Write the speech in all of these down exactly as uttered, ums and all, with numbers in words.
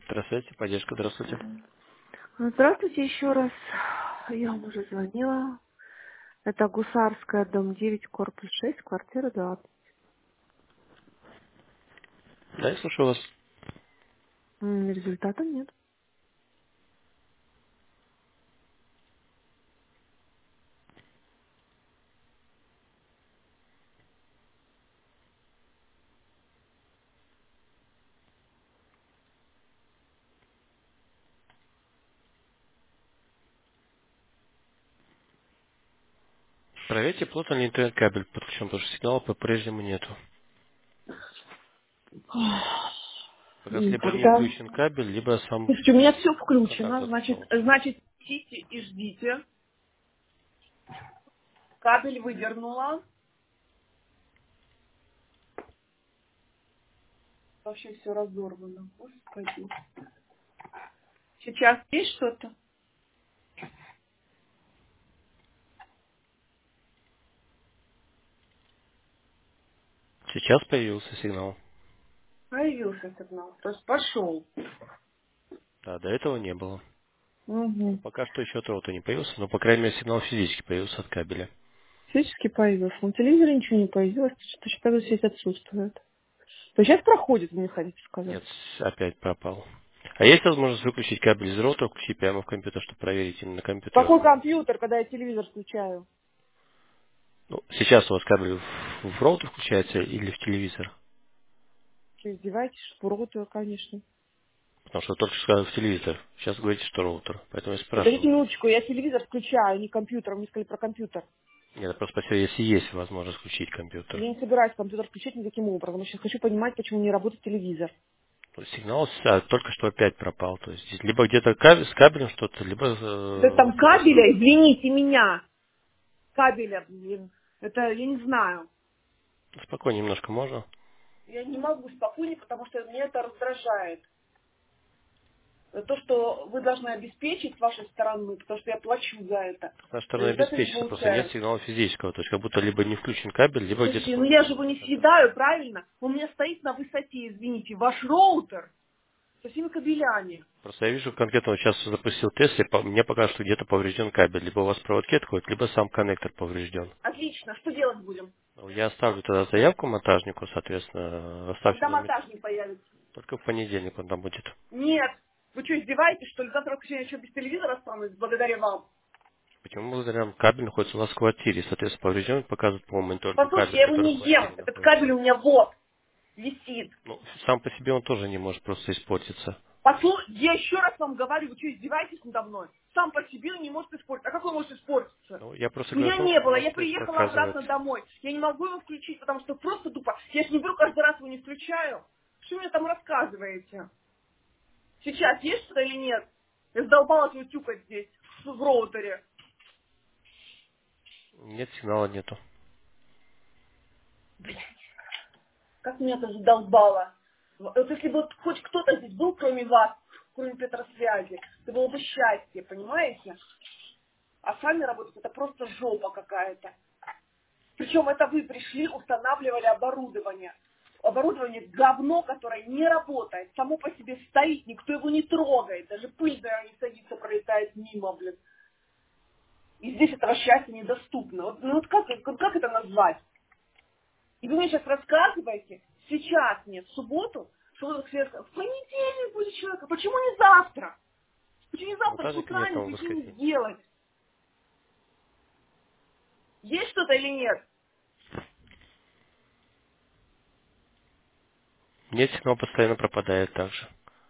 Здравствуйте, поддержка, здравствуйте. Здравствуйте еще раз. Я вам уже звонила. Это Гусарская, дом девять, корпус шесть, квартира двадцать. Да, я слушаю вас. М, Результата нет. Проверьте, плотно ли интернет-кабель подключен, потому что сигнала по-прежнему нету. Как раз либо не Никогда. включен кабель, либо сам Слушайте, у меня все контакт включено. Значит, замкнулся. значит, сидите и ждите. Кабель выдернула. Вообще все разорвано. Господи. Сейчас есть что-то? Сейчас появился сигнал. Появился сигнал. То есть пошел. Да, до этого не было. Ну, Угу. пока что еще от роута не появился, но, по крайней мере, сигнал физически появился от кабеля. Физически появился. На телевизоре ничего не появилось. Точно так же сеть отсутствует. То есть сейчас проходит, вы мне хотите сказать? Нет, опять пропал. А есть возможность выключить кабель из роутера, включить прямо в компьютер, чтобы проверить именно на компьютере? Какой компьютер, когда я телевизор включаю? Ну, сейчас у вас кабель в, в роутер включается или в телевизор? Что, издеваетесь? Шпуротую, конечно. Потому что вы только что сказали в телевизор. Сейчас говорите, что роутер. Поэтому я Подождите спрашиваю. минуточку, я телевизор включаю, не компьютер, вы мне сказали про компьютер. Нет, я просто спросил, если есть возможность включить компьютер. Я не собираюсь компьютер включать никаким образом. Я сейчас хочу понимать, почему не работает телевизор. То есть сигнал с- а, только что опять пропал. То есть здесь либо где-то кабель, с кабелем что-то, либо Да э, там просто... кабеля, извините меня, кабеля, блин. Это я не знаю. Спокойнее немножко можно. Я не могу спокойнее, потому что меня это раздражает. То, что вы должны обеспечить с вашей стороны, потому что я плачу за это. С нашей стороны Результата не обеспечится, просто нет получаю. сигнала физического. То есть как будто либо не включен кабель, либо где-то Слушайте, ну я же поврежден его не интернет. съедаю, правильно? Он у меня стоит на высоте, извините, ваш роутер со всеми кабелями. Просто я вижу конкретно, вот сейчас запустил тест, и по- мне покажет, что где-то поврежден кабель. Либо у вас проводки отходят, либо сам коннектор поврежден. Отлично, что делать будем? Ну, я оставлю тогда заявку монтажнику, соответственно, оставьте Когда номер. монтажник появится? Только в понедельник он там будет. Нет. Вы что, издеваетесь, что ли? Завтра я еще без телевизора останусь, благодаря вам. Почему благодаря кабель находится у вас в квартире? Соответственно, поврежден показывает по монитор Послушайте, кабель, я его который в не ем. квартире Этот находится. кабель у меня вот висит. Ну, сам по себе он тоже не может просто испортиться. Послушайте, я еще раз вам говорю, вы что, издеваетесь надо мной? Сам по себе он не может испортиться. А как он может испортиться? Ну, я просто говорю о Меня том, не что у было, нас я тест приехала показывает. обратно домой. Я не могу его включить, потому что просто тупо. Я же не беру каждый раз его не включаю. Что вы мне там рассказываете? Сейчас есть что-то или нет? Я задолбалась его тюкать здесь, в в роутере. Нет, сигнала нету. Как меня это задолбало. Вот если бы вот хоть кто-то здесь был, кроме вас, кроме Петросвязи, это было бы счастье, понимаете? А сами работать, это просто жопа какая-то. Причем это вы пришли, устанавливали оборудование. Оборудование говно, которое не работает, само по себе стоит, никто его не трогает, даже пыль, наверное, не садится, пролетает мимо, блин. И здесь этого счастья недоступно. Вот, ну вот как, вот как это назвать? И вы мне сейчас рассказываете, сейчас нет, в субботу, что вы в понедельник будет человек, а почему не завтра? Почему не завтра с Монтажника утра нет не там в прийти не воскресенье. сделать? Есть что-то или нет? Нет, сигнал постоянно пропадает также.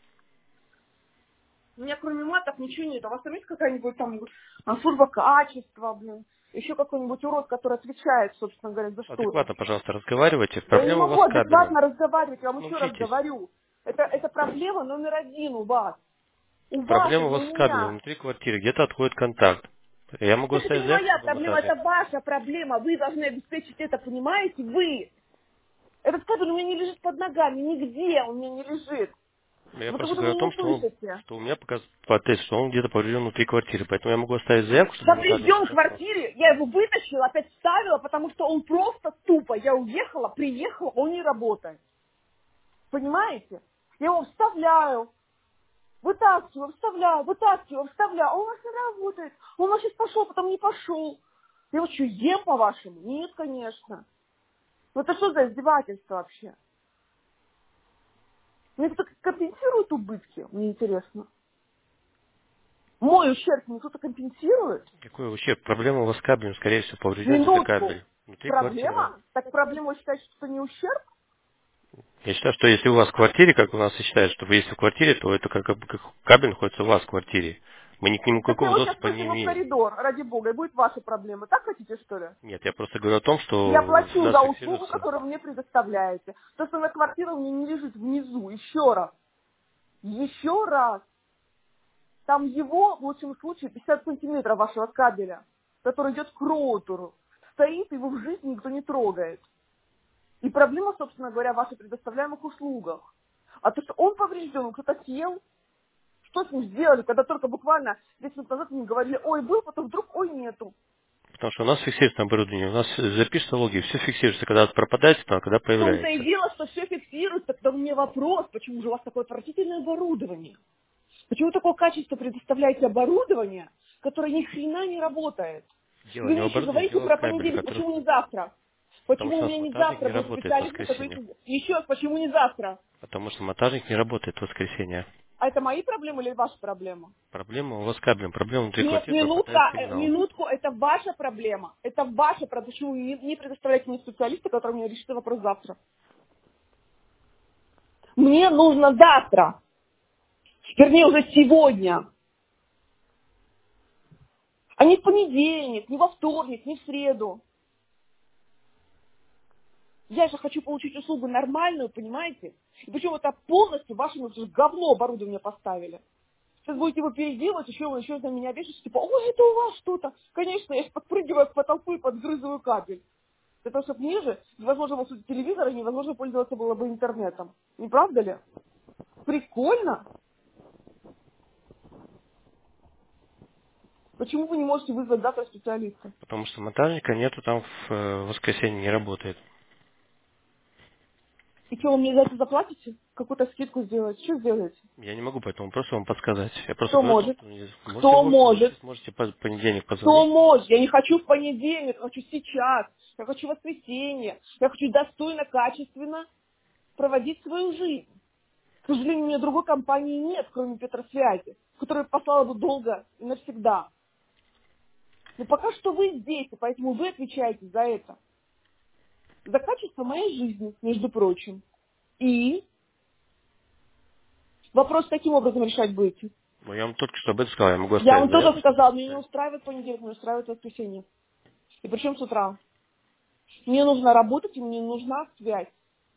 У меня кроме матов ничего нет. А у вас там есть какая-нибудь там а, служба качества, блин? Еще какой-нибудь урод, который отвечает, собственно говоря, за что-то. Адекватно, пожалуйста, разговаривайте. Да я не Проблема у могу вас с кабелем. адекватно разговаривать, я вам еще раз Научитесь. говорю. Это, это проблема номер один у вас. У вас, а Проблема у не вас у с кабелем меня. внутри квартиры. Где-то отходит контакт. Я могу Так это оставить не заявку, моя чтобы проблема, это монтажник. ваша проблема. Вы должны обеспечить это, понимаете? Вы. Этот кабель у меня не лежит под ногами, нигде он у меня не лежит. Я Вы как просто будто говорю о меня не том, что он, слышите. что у меня показывает по тесту, что он где-то поврежден внутри квартиры. Поэтому я могу оставить заявку, чтобы монтажник Поврежден в посмотрел. квартире, я его вытащила, опять вставила, потому что он просто тупо. Я уехала, приехала, он не работает. Понимаете? Я его вставляю. Вытаскиваю, вставляю, вытаскиваю, вставляю. А у нас не работает. Он у нас сейчас пошел, потом не пошел. Я вот что, ем по-вашему? Нет, конечно. Ну это что за издевательство вообще? Мне кто-то компенсирует убытки? Мне интересно. Мой ущерб мне кто-то компенсирует? Какой ущерб? Проблема у вас с кабелем, скорее всего, поврежден где-то Минутку. кабель. Внутри квартиры. Проблема? Так проблема считает, что это не ущерб? Я считаю, что если у вас в квартире, как у нас и считают, что вы если в квартире, то это как, бы как кабель находится у вас в квартире. Мы ни к нему Так я никакого его сейчас доступа не выкину в имеем. коридор, ради бога, и будет ваша проблема. Так хотите, что ли? Нет, я просто говорю о том, Я что плачу всегда за услугу, фиксируется. которую вы мне предоставляете. То, что моя квартира у меня не лежит внизу. Еще раз. Еще раз. Там его, в лучшем случае, пятьдесят сантиметров вашего кабеля, который идет к роутеру. Стоит, его в жизни никто не трогает. И проблема, собственно говоря, в ваших предоставляемых услугах. А то, что он поврежден, он кто-то съел, что с ним сделали, когда только буквально десять минут назад мне говорили, ой, был, потом вдруг, ой, нету. Потому что у нас фиксируется оборудование, у нас запишется логи, все фиксируется, когда пропадает, а когда В том-то и появляется. дело, что все фиксируется, тогда у меня вопрос, почему же у вас такое отвратительное оборудование? Почему такое качество предоставляете оборудование, которое ни хрена не работает? Дело Вы не в мне еще оборудовании, говорите дело в про кабеле, понедельник, который... почему не завтра? Потому Почему что у у нас меня не монтажник завтра не будет работает в специалист, который... воскресенье. Еще раз, почему не завтра? Потому что монтажник не работает в воскресенье. А это мои проблемы или ваша проблема? Проблема у вас с кабелем. Проблема внутри Нет, квартиры пропадает минутка, э, сигнал. минутку, это ваша проблема. Это ваша проблема. Почему вы не, не предоставляете мне специалиста, который мне решит этот вопрос завтра? Мне нужно завтра. Вернее, уже сегодня. А не в понедельник, не во вторник, не в среду. Я же хочу получить услугу нормальную, понимаете? И причем это полностью вашим уже говно оборудование поставили. Сейчас будете его переделать, еще вы еще на меня вешаете, типа, ой, это у вас что-то. Конечно, я же подпрыгиваю к потолку и подгрызываю кабель. Для того, чтобы ниже невозможно было слушать телевизор и невозможно пользоваться было бы интернетом. Не правда ли? Прикольно. Почему вы не можете вызвать завтра специалиста? Потому что монтажника нету там в э, воскресенье, не работает. И что, вы мне за это заплатите? Какую-то скидку сделаете? Что сделаете? Я не могу поэтому просто вам подсказать. Я просто Кто говорю о том, может? что не- можете в Кто офис, в может? офис можете по- в понедельник Кто позвонить. может? Я не хочу в понедельник, я хочу сейчас. Я хочу в воскресенье. Я хочу достойно, качественно проводить свою жизнь. К сожалению, у меня другой компании нет, кроме Петросвязи, которая послала бы долго и навсегда. Но пока что вы здесь, и поэтому вы отвечаете за это. За качество моей жизни, между прочим. И вопрос таким образом решать будете. Ну, я вам только что об этом сказал, я могу Я оставить вам тоже заявку, чтобы сказала, меня не написали. устраивает понедельник, меня устраивает воскресенье. И причем с утра. Мне нужно работать, и мне нужна связь.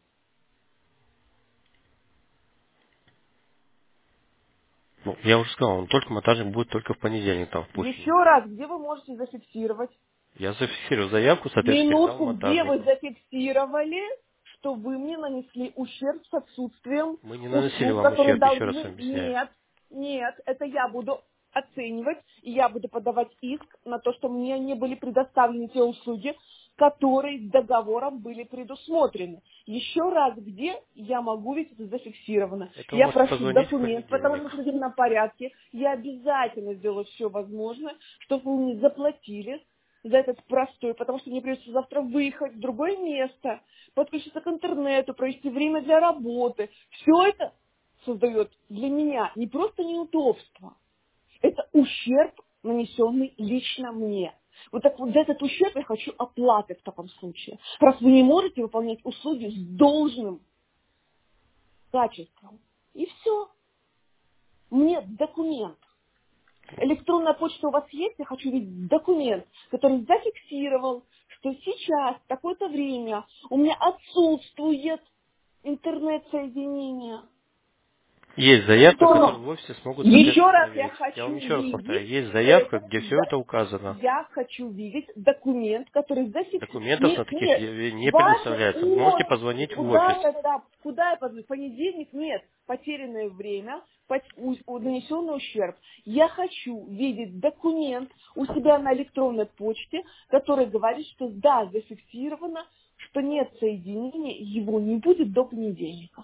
Ну, я уже сказал, он только монтажник будет только в понедельник там в Еще Пушкине. раз, где вы можете зафиксировать? Я зафиксировал заявку, соответственно, передал Минутку, где вы монтажнику. зафиксировали, что вы мне нанесли ущерб с отсутствием Мы не наносили услуг, вам которые ущерб, еще раз должны... вам объясняю. Нет, нет, это я буду оценивать, и я буду подавать иск на то, что мне не были предоставлены те услуги, которые договором были предусмотрены. Еще раз, где я могу, ведь это зафиксировано. Это вы Я можете прошу позвонить в документ, потому понедельник. что в судебном порядке я обязательно сделаю все возможное, чтобы вы мне заплатили за этот простой, потому что мне придется завтра выехать в другое место, подключиться к интернету, провести время для работы. Все это создает для меня не просто неудобство, это ущерб, нанесенный лично мне. Вот так вот за этот ущерб я хочу оплаты в таком случае. Раз вы не можете выполнять услуги с должным качеством. И все. Мне документ. Электронная почта у вас есть? Я хочу видеть документ, который зафиксировал, что сейчас, в такое-то время, у меня отсутствует интернет-соединение. Есть заявка, которую Что? в офисе смогут, Еще соответственно, раз я проверить. Я вам хочу еще раз повторяю, видеть есть заявка, этот, где все да- это указано. я хочу видеть документ, который зафиксирует. Документов на Нет, таких нет, не не ваши предоставляется. Вы можете оши, позвонить в куда офис. это, куда я позвоню? В понедельник нет, потерянное время, пот- у- у- нанесенный ущерб. Я хочу видеть документ у себя на электронной почте, который говорит, что да, зафиксировано, что нет соединения, его не будет до понедельника.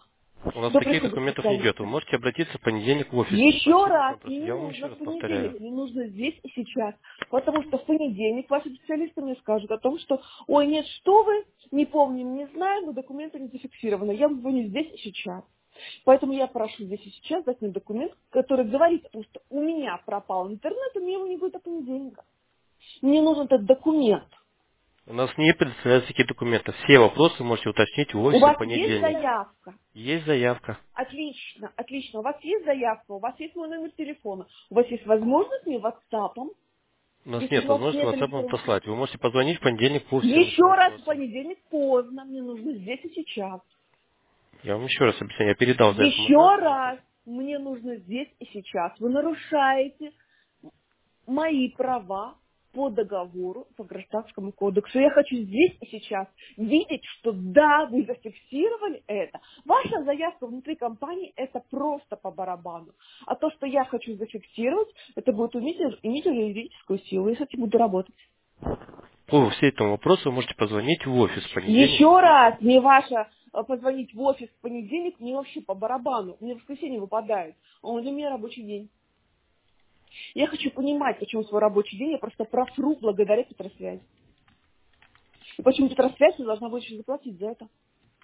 У нас До таких прихода документов не идет. специалиста. Вы можете обратиться в понедельник в офис. Еще По всем этим раз, мне вопросам. не Я вам еще нужно раз в повторяю. понедельник, мне нужно здесь и сейчас. Потому что в понедельник ваши специалисты мне скажут о том, что, ой, нет, что вы, не помним, не знаем, но документы не зафиксированы. Я вам звоню здесь и сейчас. Поэтому я прошу здесь и сейчас дать мне документ, который говорит о том, что у меня пропал интернет, и мне его не будет до понедельника. Мне нужен этот документ. У нас не предоставляются такие документы. Все вопросы можете уточнить в У офисе в вас есть понедельник. заявка? Есть заявка. Отлично, отлично. У вас есть заявка, у вас есть мой номер телефона, у вас есть возможность мне WhatsApp, У нас если нет у вас возможности нет WhatsApp вам электронного. послать. Вы можете позвонить в понедельник по всем Еще этим раз в вопросам. понедельник поздно, мне нужно здесь и сейчас. Я вам еще раз объясняю. Я передал за эту Еще информацию. раз мне нужно здесь и сейчас. Вы нарушаете мои права по договору, по гражданскому кодексу. Я хочу здесь и сейчас видеть, что да, вы зафиксировали это. Ваша заявка внутри компании – это просто по барабану. А то, что я хочу зафиксировать, это будет иметь, иметь юридическую силу. Я с этим буду работать. По всем этому вопросу вы можете позвонить в офис в понедельник. Еще раз, мне ваше э, позвонить в офис в понедельник, мне вообще по барабану. Мне в воскресенье выпадает. А он для меня рабочий день. Я хочу понимать, почему свой рабочий день я просто профру благодаря Петросвязи. И почему Петросвязь должна будет еще заплатить за это.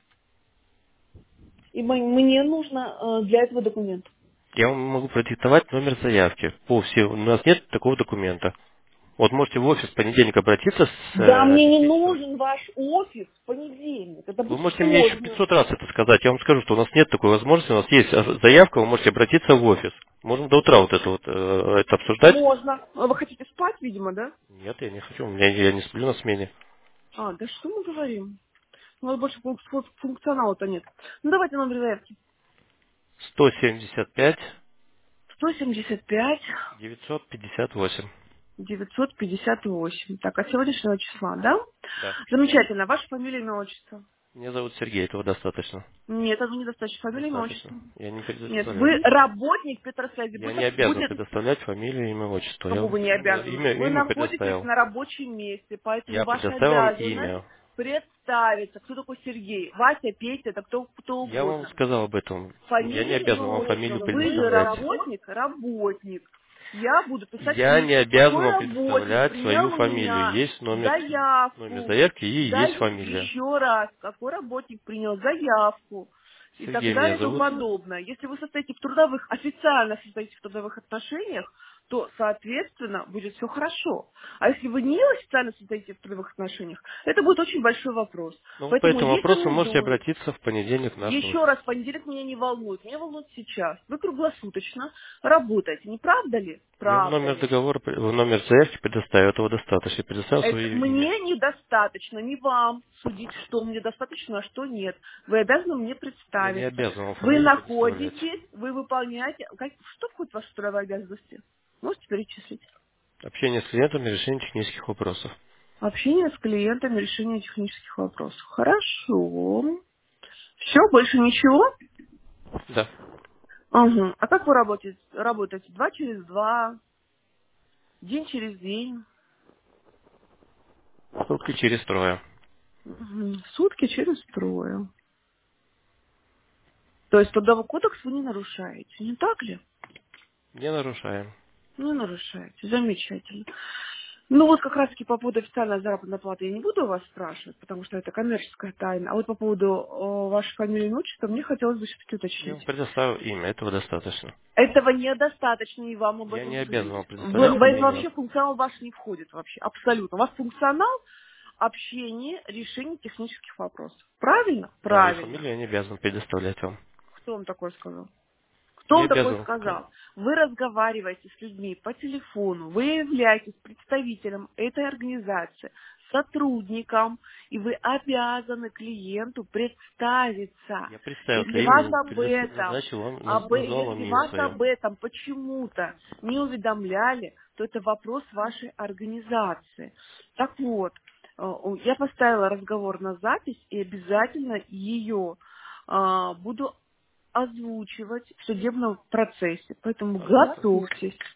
И м- мне нужно э, для этого документ. Я вам могу продиктовать номер заявки. По всем. У нас нет такого документа. Вот можете в офис в понедельник обратиться с Да, э, мне не десяти часов. нужен ваш офис в понедельник. Это Вы будет можете мне еще сложно. пятьсот раз это сказать. Я вам скажу, что у нас нет такой возможности. У нас есть э, заявка, вы можете обратиться в офис. Можем до утра вот это вот э, это обсуждать. Можно. А вы хотите спать, видимо, да? Нет, я не хочу. У меня я не сплю на смене. А, да что мы говорим? У нас больше функ- функ- функционала-то нет. Ну, давайте номер заявки. сто семьдесят пять сто семьдесят пять девятьсот пятьдесят восемь. девятьсот пятьдесят восемь. Так, от сегодняшнего числа, да? Да. Замечательно. Ваша фамилия, имя, отчество? Меня зовут Сергей, этого достаточно. Нет, это недостаточно. Фамилия, имя, Достаточно. отчество? Я не Нет, предоставляю. вы работник Петросвязи. Я Будет, не обязан будет, предоставлять фамилию, имя, отчество. Я кому вам вы не имя, обязаны. имя, Вы имя находитесь предоставил. на рабочем месте, поэтому Я ваша предоставил вам обязанность имя. представиться. Кто такой Сергей? Вася, Петя, это кто, кто Я вам угодно. сказал об этом. Я не Фамилия, имя, обязан вам фамилию отчество. Вы же предоставлять. работник, работник. Я буду писать Я не письма. обязан Какой вам работник предоставлять свою принял у фамилию. меня Есть номер, номер заявку? заявки и Да, есть фамилия. еще раз, какой работник принял заявку? И так Сергей меня далее и тому зовут. подобное. Если вы состоите в трудовых, официально состоите в трудовых отношениях, то, соответственно, будет все хорошо. А если вы не официально состоите в трудовых отношениях, это будет очень большой вопрос. Ну, вот по Поэтому, этому если вопросу вы не можете думаете, обратиться в понедельник в наш еще офис. раз, понедельник меня не волнует, меня волнует сейчас. Вы круглосуточно работаете, не правда ли? Я вам Правда номер ли? договора, номер заявки предоставил, этого достаточно. Я предоставил Это свое имя. мне недостаточно, не вам судить, что мне достаточно, а что нет. Вы обязаны мне Я не представиться. обязан вам Вы фамилию предоставлять. находитесь, вы выполняете... Как, что входит в ваши трудовые обязанности? Можете перечислить? Общение с клиентами, решение технических вопросов. Общение с клиентами, решение технических вопросов. Хорошо. Все, больше ничего? Да. Угу. А как вы работаете? Работаете два через два, день через день, Сутки через трое. Мгм. Сутки через трое. То есть трудовой кодекс вы не нарушаете, не так ли? Не нарушаем. Не нарушаете. Замечательно. Ну вот как раз таки по поводу официальной заработной платы я не буду у вас спрашивать, потому что это коммерческая тайна. А вот по поводу э, вашей фамилии и отчества мне хотелось бы все-таки Я вам уточнить. предоставил имя, этого достаточно. Этого недостаточно, и вам об Я не этом обязан судить. вам В, предоставлять в это фамилию. вообще функционал ваш не входит вообще, абсолютно. У вас функционал общения, решения технических вопросов. Правильно? Да, и Правильно. фамилию я не обязан предоставлять вам. Кто вам такое сказал? Кто Не вам такое обязан. сказал? Вы разговариваете с людьми по телефону, вы являетесь представителем этой организации, сотрудником, и вы обязаны клиенту представиться. Я представил Если это вас имя, об предоставил, этом, назначил вам, наз- об, назвал вам если имя вас свое. об этом почему-то не уведомляли, то это вопрос вашей организации. Так вот, э, я поставила разговор на запись и обязательно ее буду озвучивать в судебном процессе. Поэтому Пожалуйста. готовьтесь.